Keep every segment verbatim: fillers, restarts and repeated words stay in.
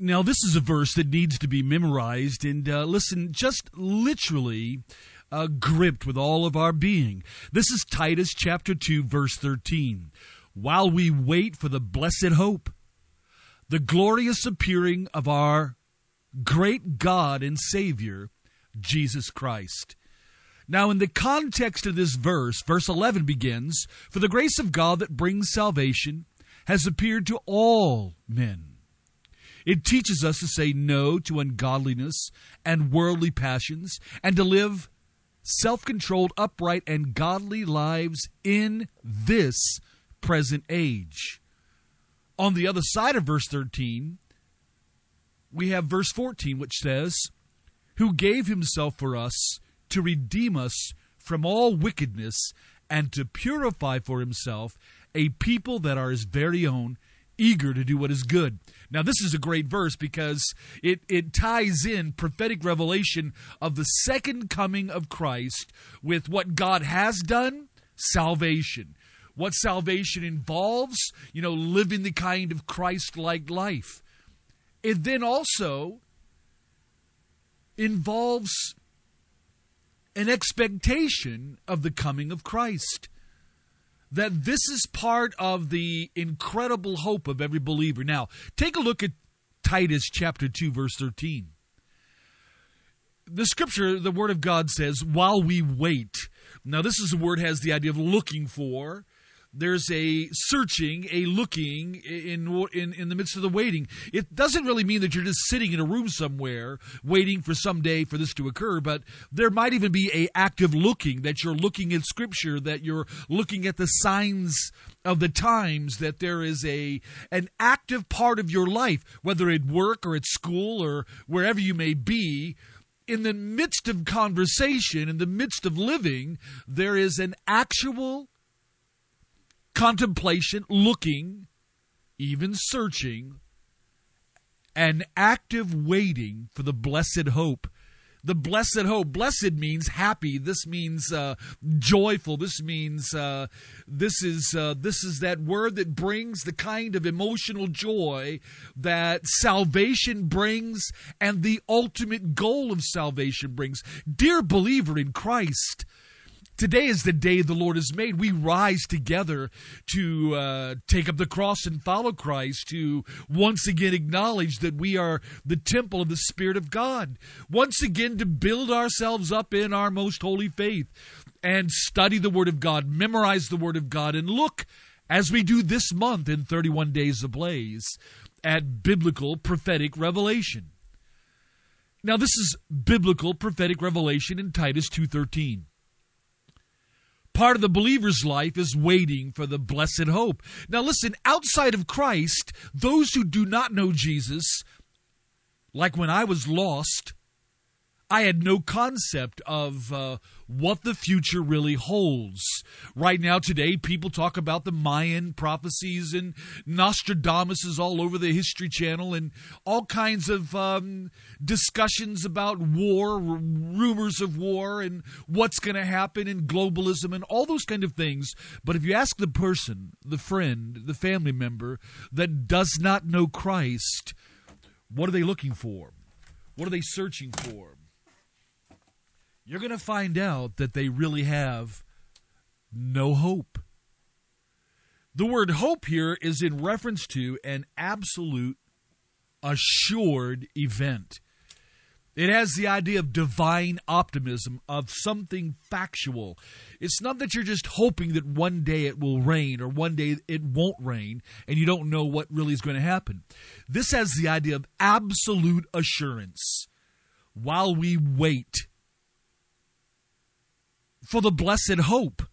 Now, this is a verse that needs to be memorized and, uh, listen, just literally uh, gripped with all of our being. This is Titus chapter two, verse thirteen. While we wait for the blessed hope, the glorious appearing of our great God and Savior, Jesus Christ. Now, in the context of this verse, verse eleven begins, "For the grace of God that brings salvation has appeared to all men." It teaches us to say no to ungodliness and worldly passions and to live self-controlled, upright, and godly lives in this present age. On the other side of verse thirteen, we have verse fourteen, which says, "Who gave himself for us to redeem us from all wickedness and to purify for himself a people that are his very own, eager to do what is good." Now, this is a great verse because it, it ties in prophetic revelation of the second coming of Christ with what God has done, salvation. What salvation involves, you know, living the kind of Christ-like life. It then also involves an expectation of the coming of Christ. That this is part of the incredible hope of every believer. Now, take a look at Titus chapter two, verse thirteen. The scripture, the Word of God says, "while we wait." Now, this is a word that has the idea of looking for. There's a searching, a looking in, in in the midst of the waiting. It doesn't really mean that you're just sitting in a room somewhere waiting for someday for this to occur, but there might even be a active looking, that you're looking at Scripture, that you're looking at the signs of the times, that there is a an active part of your life, whether at work or at school or wherever you may be. In the midst of conversation, in the midst of living, there is an actual contemplation, looking, even searching, and active waiting for the blessed hope. The blessed hope. Blessed means happy. This means uh, joyful. This means uh, this is uh, this is that word that brings the kind of emotional joy that salvation brings and the ultimate goal of salvation brings. Dear believer in Christ, today is the day the Lord has made. We rise together to uh, take up the cross and follow Christ, to once again acknowledge that we are the temple of the Spirit of God. Once again to build ourselves up in our most holy faith and study the Word of God, memorize the Word of God, and look, as we do this month in thirty-one Days Ablaze, at biblical prophetic revelation. Now, this is biblical prophetic revelation in Titus two thirteen. Part of the believer's life is waiting for the blessed hope. Now listen, outside of Christ, those who do not know Jesus, like when I was lost, I had no concept of uh, what the future really holds. Right now, today, people talk about the Mayan prophecies, and Nostradamus is all over the History Channel, and all kinds of um, discussions about war, r- rumors of war, and what's going to happen in globalism, and all those kind of things. But if you ask the person, the friend, the family member that does not know Christ, what are they looking for? What are they searching for? You're going to find out that they really have no hope. The word hope here is in reference to an absolute, assured event. It has the idea of divine optimism, of something factual. It's not that you're just hoping that one day it will rain or one day it won't rain and you don't know what really is going to happen. This has the idea of absolute assurance. While we wait for the blessed hope,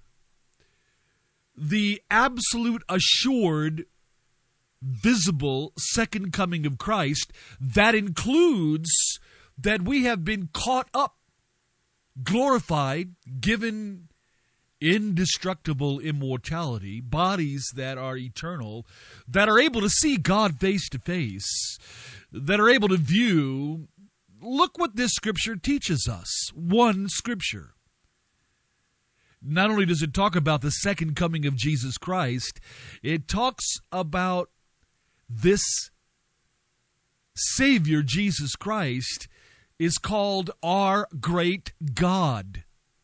the absolute assured, visible second coming of Christ, that includes that we have been caught up, glorified, given indestructible immortality, bodies that are eternal, that are able to see God face to face, that are able to view. Look what this scripture teaches us. One scripture. Not only does it talk about the second coming of Jesus Christ, it talks about this Savior, Jesus Christ, is called our great God.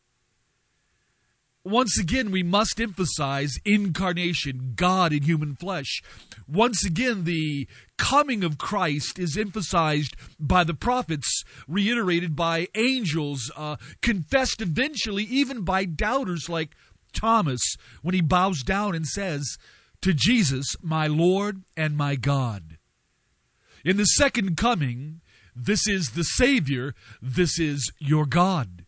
Once again, we must emphasize incarnation, God in human flesh. Once again, the coming of Christ is emphasized by the prophets, reiterated by angels, uh, confessed eventually even by doubters like Thomas when he bows down and says to Jesus, "My Lord and my God." In the second coming, this is the Savior, this is your God.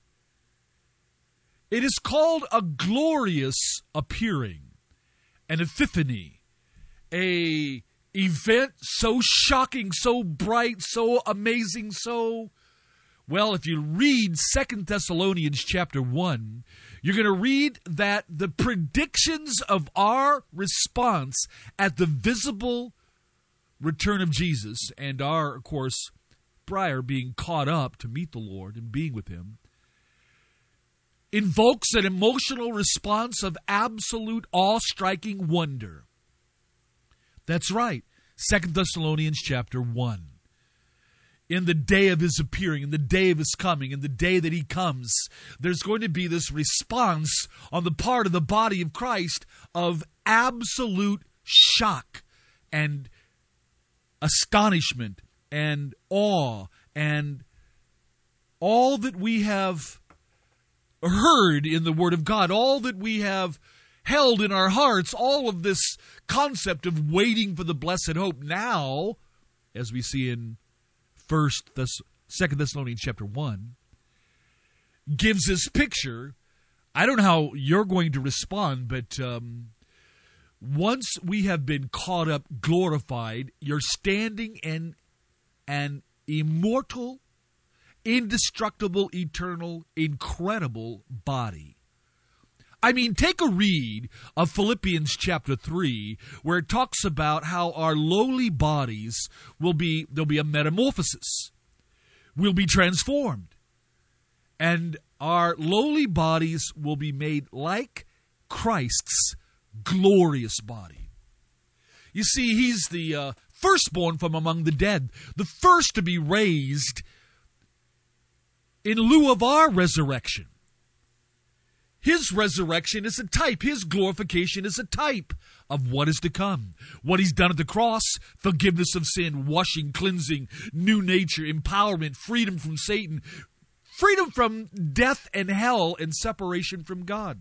It is called a glorious appearing, an epiphany, a event so shocking, so bright, so amazing, so... Well, if you read Second Thessalonians chapter one, you're going to read that the predictions of our response at the visible return of Jesus and our, of course, prior being caught up to meet the Lord and being with Him, invokes an emotional response of absolute awe-striking wonder. That's right, Second Thessalonians chapter one. In the day of His appearing, in the day of His coming, in the day that He comes, there's going to be this response on the part of the body of Christ of absolute shock and astonishment and awe and all that we have heard in the Word of God, all that we have held in our hearts, all of this concept of waiting for the blessed hope now, as we see in First Thess- Second Thessalonians chapter one, gives this picture. I don't know how you're going to respond, but um, once we have been caught up, glorified, you're standing in an immortal, indestructible, eternal, incredible body. I mean, take a read of Philippians chapter three, where it talks about how our lowly bodies will be, there'll be a metamorphosis. We'll be transformed. And our lowly bodies will be made like Christ's glorious body. You see, He's the uh, firstborn from among the dead, the first to be raised in lieu of our resurrection. His resurrection is a type. His glorification is a type of what is to come. What He's done at the cross, forgiveness of sin, washing, cleansing, new nature, empowerment, freedom from Satan, freedom from death and hell, and separation from God.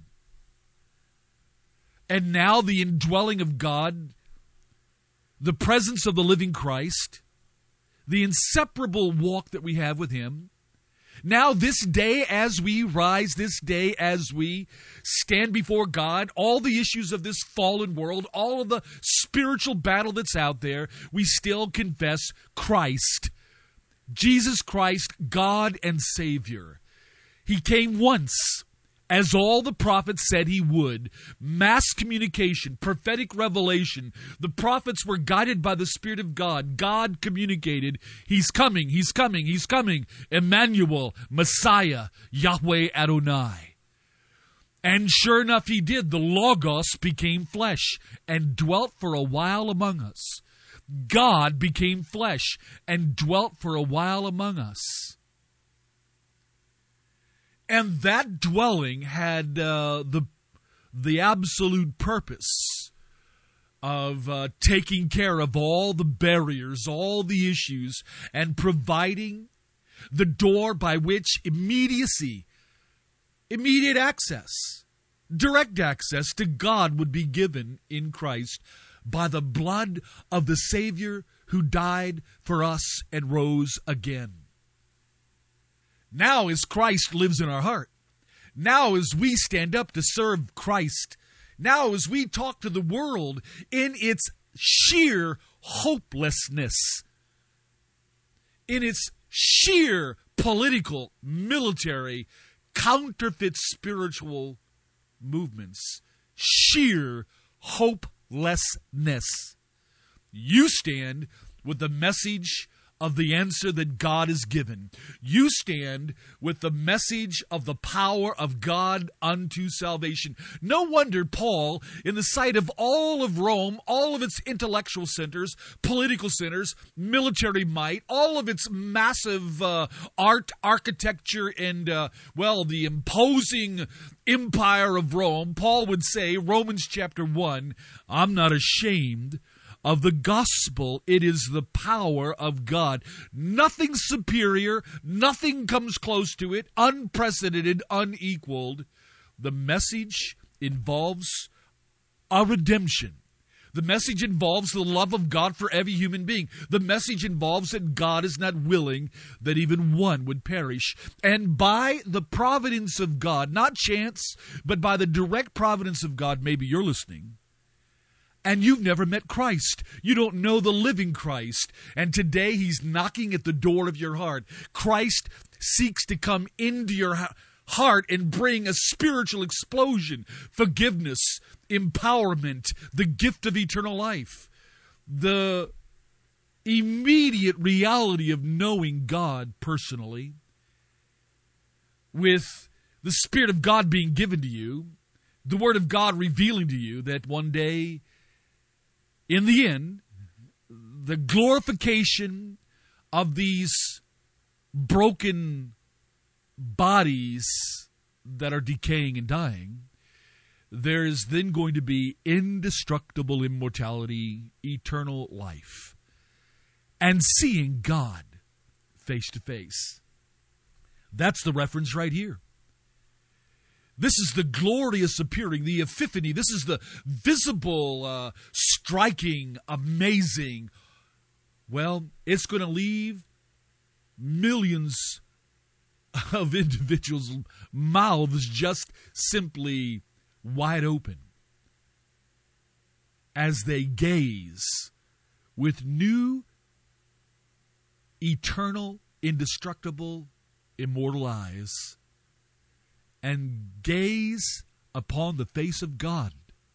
And now the indwelling of God, the presence of the living Christ, the inseparable walk that we have with Him. Now this day as we rise, this day as we stand before God, all the issues of this fallen world, all of the spiritual battle that's out there, we still confess Christ, Jesus Christ, God and Savior. He came once, as all the prophets said He would. Mass communication, prophetic revelation. The prophets were guided by the Spirit of God. God communicated, He's coming, He's coming, He's coming. Emmanuel, Messiah, Yahweh Adonai. And sure enough, He did. The Logos became flesh and dwelt for a while among us. God became flesh and dwelt for a while among us. And that dwelling had uh, the the absolute purpose of uh, taking care of all the barriers, all the issues, and providing the door by which immediacy, immediate access, direct access to God would be given in Christ by the blood of the Savior who died for us and rose again. Now as Christ lives in our heart, now as we stand up to serve Christ, now as we talk to the world in its sheer hopelessness, in its sheer political, military, counterfeit spiritual movements, sheer hopelessness, you stand with the message of the answer that God has given. You stand with the message of the power of God unto salvation. No wonder Paul, in the sight of all of Rome, all of its intellectual centers, political centers, military might, all of its massive uh, art, architecture, and, uh, well, the imposing empire of Rome, Paul would say, Romans chapter one, I'm not ashamed of the gospel. It is the power of God. Nothing superior, nothing comes close to it, unprecedented, unequaled. The message involves a redemption. The message involves the love of God for every human being. The message involves that God is not willing that even one would perish. And by the providence of God, not chance, but by the direct providence of God, maybe you're listening, and you've never met Christ. You don't know the living Christ. And today He's knocking at the door of your heart. Christ seeks to come into your heart and bring a spiritual explosion, forgiveness, empowerment, the gift of eternal life, the immediate reality of knowing God personally, with the Spirit of God being given to you, the Word of God revealing to you that one day, in the end, the glorification of these broken bodies that are decaying and dying, there is then going to be indestructible immortality, eternal life, and seeing God face to face. That's the reference right here. This is the glorious appearing, the epiphany. This is the visible, uh, striking, amazing. Well, it's going to leave millions of individuals' mouths just simply wide open as they gaze with new, eternal, indestructible, immortal eyes and gaze upon the face of God.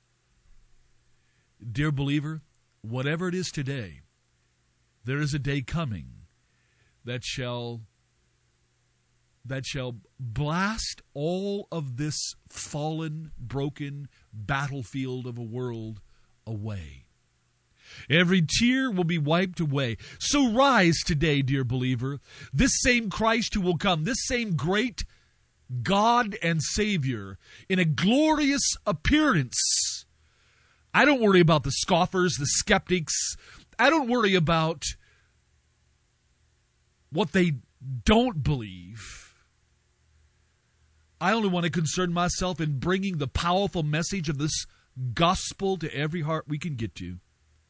Dear believer, whatever it is today, there is a day coming that shall that shall blast all of this fallen, broken battlefield of a world away. Every tear will be wiped away. So rise today, dear believer. This same Christ who will come, this same great God and Savior, in a glorious appearance. I don't worry about the scoffers, the skeptics. I don't worry about what they don't believe. I only want to concern myself in bringing the powerful message of this gospel to every heart we can get to.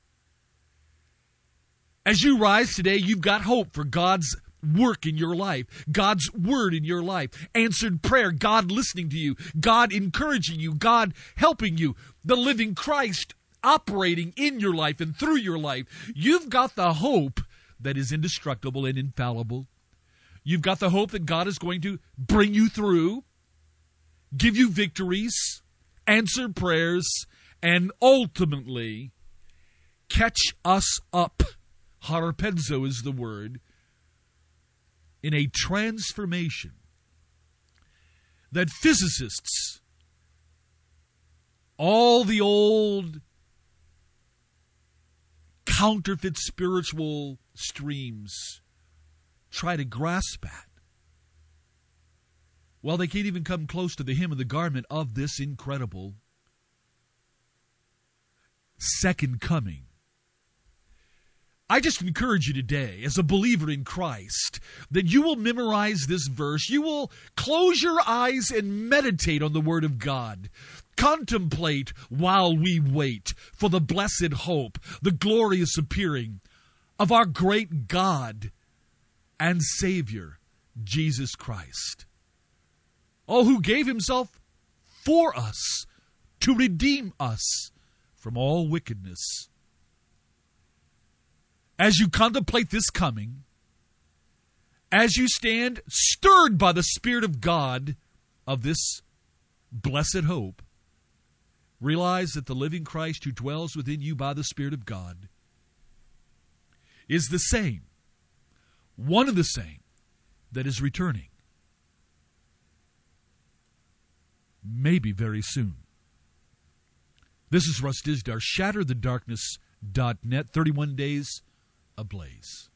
As you rise today, you've got hope for God's work in your life, God's word in your life, answered prayer, God listening to you, God encouraging you, God helping you, the living Christ operating in your life and through your life. You've got the hope that is indestructible and infallible. You've got the hope that God is going to bring you through, give you victories, answer prayers, and ultimately catch us up. Harpazo is the word, in a transformation that physicists, all the old counterfeit spiritual streams, try to grasp at. Well, they can't even come close to the hem of the garment of this incredible second coming. I just encourage you today, as a believer in Christ, that you will memorize this verse. You will close your eyes and meditate on the Word of God. Contemplate while we wait for the blessed hope, the glorious appearing of our great God and Savior, Jesus Christ. Oh, who gave Himself for us to redeem us from all wickedness. As you contemplate this coming, as you stand stirred by the Spirit of God of this blessed hope, realize that the living Christ who dwells within you by the Spirit of God is the same one and the same, that is returning. Maybe very soon. This is Russ Dizdar, shatter the darkness dot net, thirty-one days ablaze.